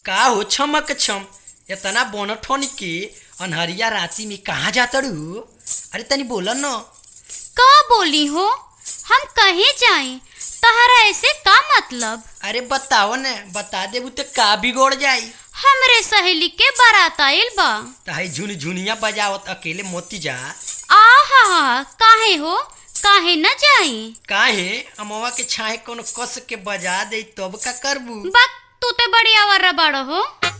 का हो छमक छम इतना बोनट होनी के अनहरिया राती में कहाँ जातड़ू? अरे तनी बोला न। का बोली हो? हम कहीं जाएं? तहरा ऐसे का मतलब? अरे बताओ न, बता देबू तो का बिगड़ जाई। हमरे सहेली के बारात आइल बा। तहाई झुनझुनिया बजावत अकेले मोती जा। आहा, काहे हो? काहे न जाई? काहे अमवा के छाए कोनो कस के बजा दे तब का करबू? बात तू ते बड़ी आवारा बाड़ो हो।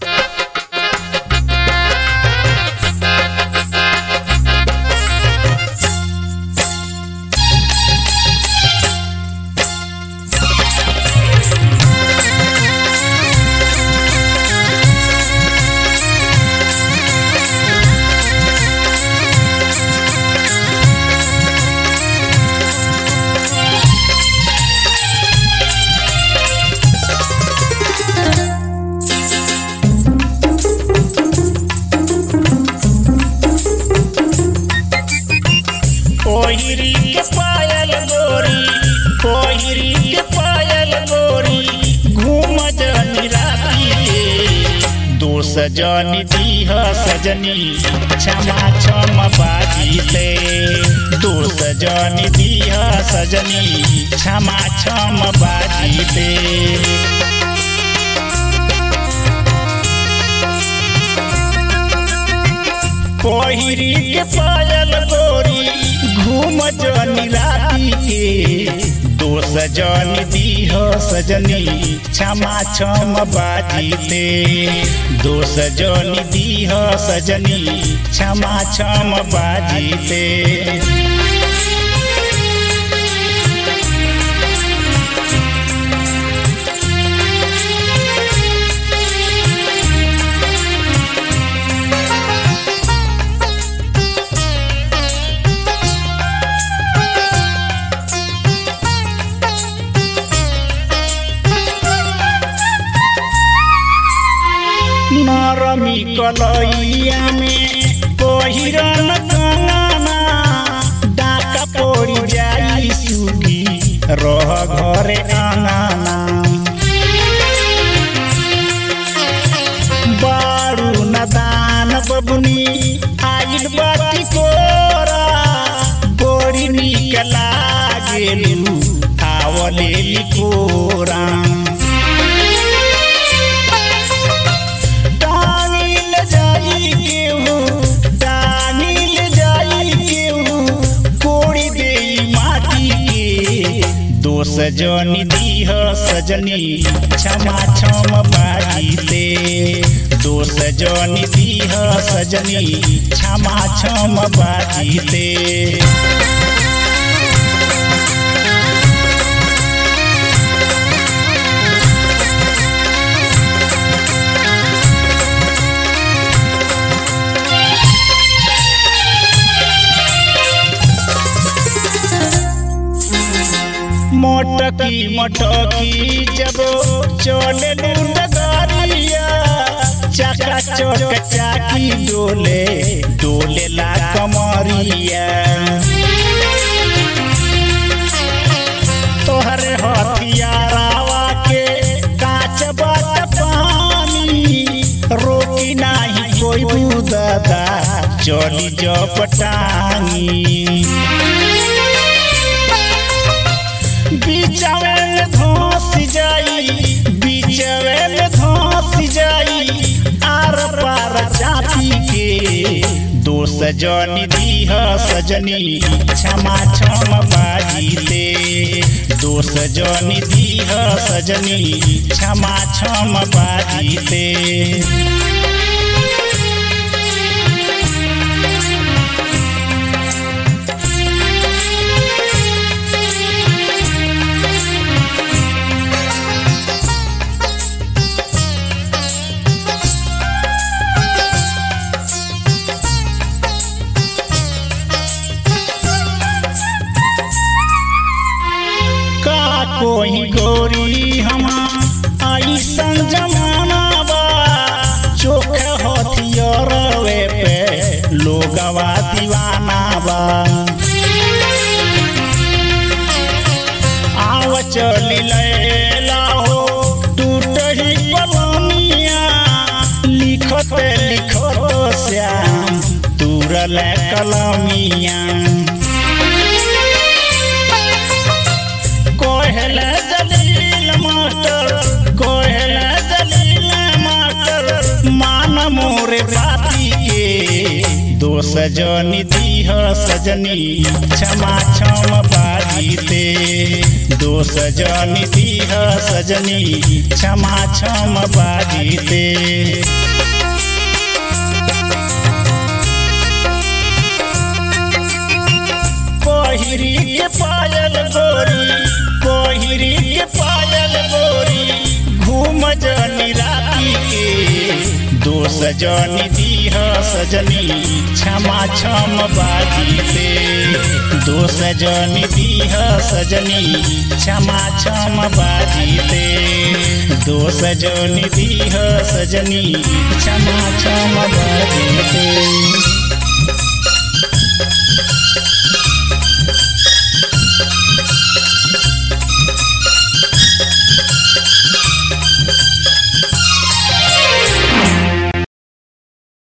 कोहिरी के पायल गोरी घूम जनी राती के दोष जनी दीह सजनी क्षमा क्षम बाजीते दोष जनी दीह सजनी क्षमा क्षम बाजीते कोहिरी के पायल गोरी घूम जनी राती के दोष जनी दीह सजनी क्षमा क्षम बाजीते दोष जनी दीह सजनी क्षमा क्षम बाजीते नरमी कलैया में पहिरन कंगना डाका पड़ी जाई सुगी रह घरे अंगना बारू नदान बबुनी आइल बाटी कोरा बड़ी निक लागेलू आवले लिकोरा दोष जनी दीह सजनी क्षमा क्षम बाजीते दोष जनी दीह सजनी क्षमा क्षम बाजीते मोटकी जब चले डगरिया चका चौक चाकी डोले ला कमरिया तोहरे हथियारावा के काच बात पानी रोकी नाही कोई बुदादा चली जपटानी बीचवे में धंस जाई आर पार चापी के दोष जनी दीह सजनी क्षमा क्षम बाजीते दोष जनी दीह सजनी क्षमा क्षम बाजीते कोई गोरी हम ऐसन जमाना बा चोख हथियारवे पे लोगवा दीवाना बा आव चली लैला हो टूट ही पलनिया ले कलमिया कोहल जलील मास्टर मान मोरे बाती के दोष जनी दीह सजनी क्षमा क्षम बाजीते दोष जनी दीह सजनी क्षमा क्षम बाजीते कोहिरी के पायल गोरी घूम जनी राती के दोष जनी दीह सजनी क्षमा क्षम बाजीते दोष जनी दीह सजनी क्षमा क्षम बाजीते दोष जनी दीह सजनी क्षमा क्षम बाजीते।